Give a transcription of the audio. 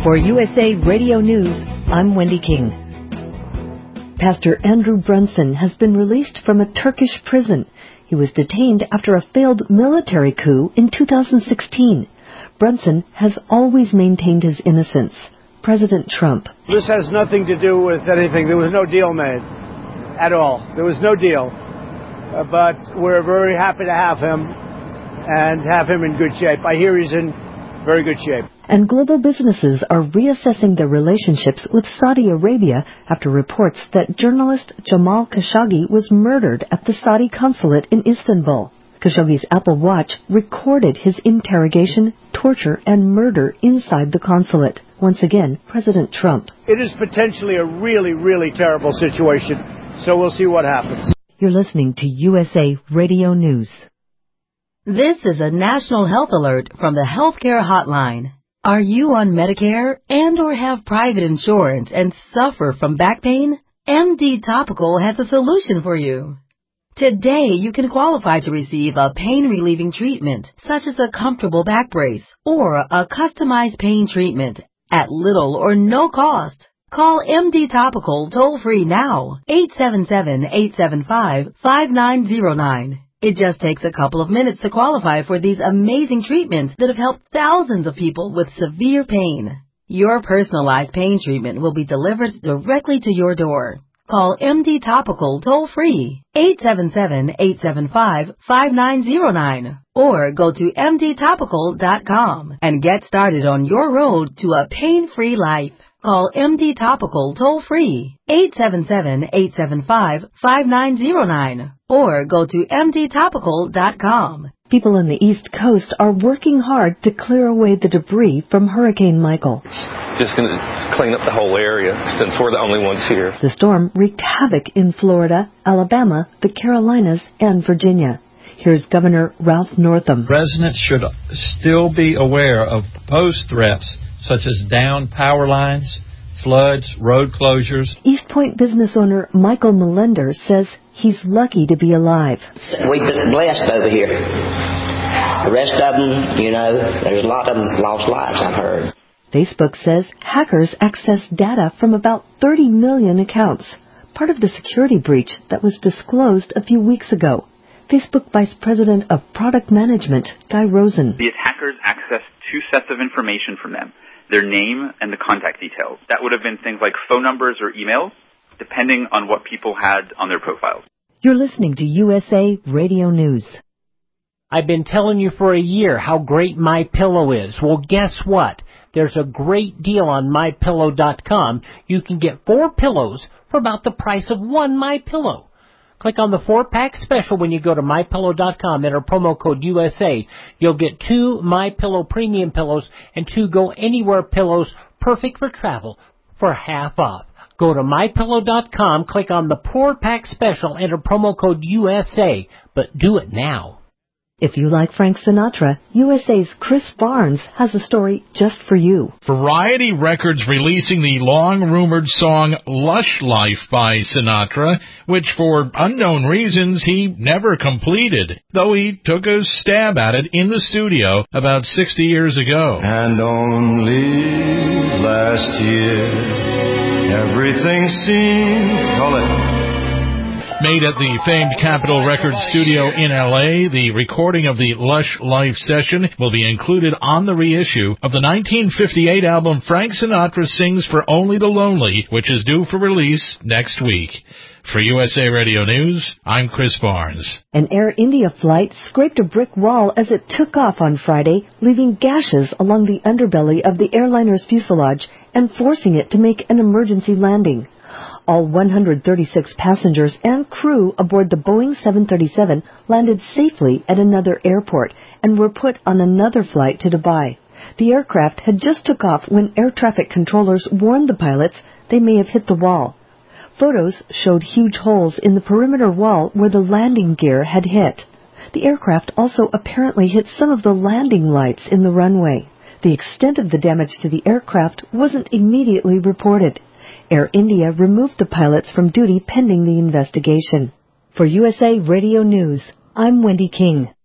For USA Radio News, I'm Wendy King. Pastor Andrew Brunson has been released from a Turkish prison. He was detained after a failed military coup in 2016. Brunson has always maintained his innocence. President Trump. This has nothing to do with anything. There was no deal made at all. There was no deal. But we're very happy to have him and have him in good shape. I hear he's in very good shape. And global businesses are reassessing their relationships with Saudi Arabia after reports that journalist Jamal Khashoggi was murdered at the Saudi consulate in Istanbul. Khashoggi's Apple Watch recorded his interrogation, torture, and murder inside the consulate. Once again, President Trump. It is potentially a really, really terrible situation, so we'll see what happens. You're listening to USA Radio News. This is a national health alert from the Healthcare Hotline. Are you on Medicare and or have private insurance and suffer from back pain? MD Topical has a solution for you. Today, you can qualify to receive a pain-relieving treatment, such as a comfortable back brace or a customized pain treatment at little or no cost. Call MD Topical toll-free now, 877-875-5909. It just takes a couple of minutes to qualify for these amazing treatments that have helped thousands of people with severe pain. Your personalized pain treatment will be delivered directly to your door. Call MD Topical toll-free, 877-875-5909, or go to mdtopical.com and get started on your road to a pain-free life. Call MD Topical toll-free, 877-875-5909, or go to mdtopical.com. People on the East Coast are working hard to clear away the debris from Hurricane Michael. Just going to clean up the whole area since we're the only ones here. The storm wreaked havoc in Florida, Alabama, the Carolinas, and Virginia. Here's Governor Ralph Northam. Residents should still be aware of proposed threats such as downed power lines, floods, road closures. East Point business owner Michael Melender says he's lucky to be alive. We've been blessed over here. The rest of them, there's a lot of them lost lives, I've heard. Facebook says hackers accessed data from about 30 million accounts, part of the security breach that was disclosed a few weeks ago. Facebook Vice President of Product Management, Guy Rosen. These hackers accessed two sets of information from them, their name and the contact details. That would have been things like phone numbers or emails, depending on what people had on their profiles. You're listening to USA Radio News. I've been telling you for a year how great MyPillow is. Well, guess what? There's a great deal on MyPillow.com. You can get 4 pillows for about the price of 1 MyPillow. Click on the 4-pack special when you go to MyPillow.com. Enter promo code USA. You'll get 2 MyPillow premium pillows and 2 Go Anywhere pillows, perfect for travel, for half off. Go to MyPillow.com, click on the 4-pack special, enter promo code USA, but do it now. If you like Frank Sinatra, USA's Chris Barnes has a story just for you. Variety Records releasing the long-rumored song Lush Life by Sinatra, which for unknown reasons he never completed, though he took a stab at it in the studio about 60 years ago. And only last year, everything seemed... Call it. Made at the famed Capitol Records studio in L.A., the recording of the Lush Life session will be included on the reissue of the 1958 album Frank Sinatra Sings for Only the Lonely, which is due for release next week. For USA Radio News, I'm Chris Barnes. An Air India flight scraped a brick wall as it took off on Friday, leaving gashes along the underbelly of the airliner's fuselage and forcing it to make an emergency landing. All 136 passengers and crew aboard the Boeing 737 landed safely at another airport and were put on another flight to Dubai. The aircraft had just took off when air traffic controllers warned the pilots they may have hit the wall. Photos showed huge holes in the perimeter wall where the landing gear had hit. The aircraft also apparently hit some of the landing lights in the runway. The extent of the damage to the aircraft wasn't immediately reported. Air India removed the pilots from duty pending the investigation. For USA Radio News, I'm Wendy King.